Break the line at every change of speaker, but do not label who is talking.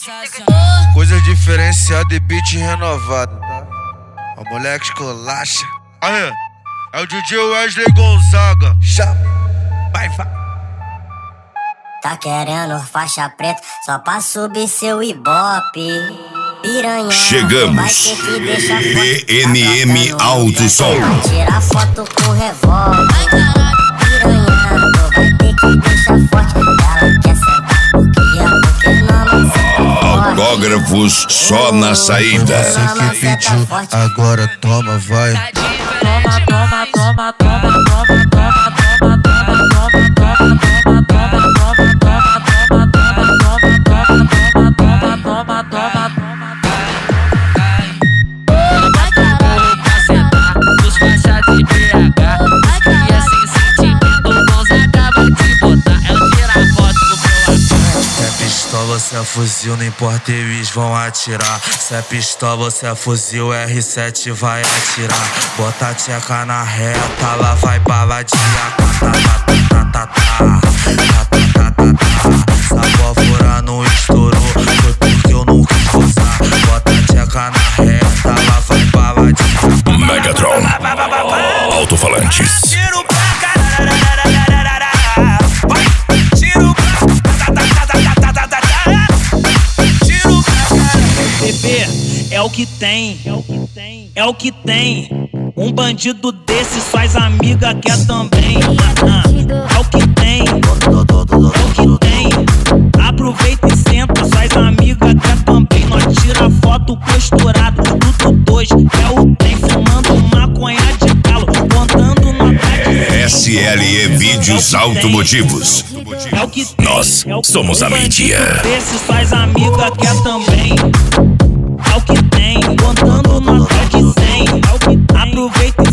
Coisa diferenciada e beat renovado, tá? O moleque escolacha. Aí, é o DJ Wesley Gonzaga. Chama, vai.
Tá querendo faixa preta só pra subir seu ibope. Piranha,
chegamos. PNM Alto Som.
Tirar foto com revólver. Piranha, vai ter que deixar forte. Ela quer sentar porque não senta forte.
Autógrafos só na saída.
Você que pediu, agora toma, vai. Se é fuzil, não importa, eles vão atirar. Se é pistola, se é fuzil, R7 vai atirar. Bota a tcheca na reta, lá vai baladinha. Essa pólvora não estourou, foi porque eu não quis gozar. Bota a tcheca na reta, lá vai baladinha.
Megatron Alto-falantes.
Tiro pra caralho. Bebê, é o que tem, é o que tem. Um bandido desse, suas amigas quer também. É o que tem, é o que tem. Aproveita e senta, suas amigas quer também. Nós tira foto posturado, tudo dois, é o tem. Fumando maconha de galo, contando nota de
SLE Vídeos Automotivos.
É o que tem,
Nós somos a mídia.
Esse faz amiga quer também. É o que tem, contando nota de 100. É o que tem. Aproveita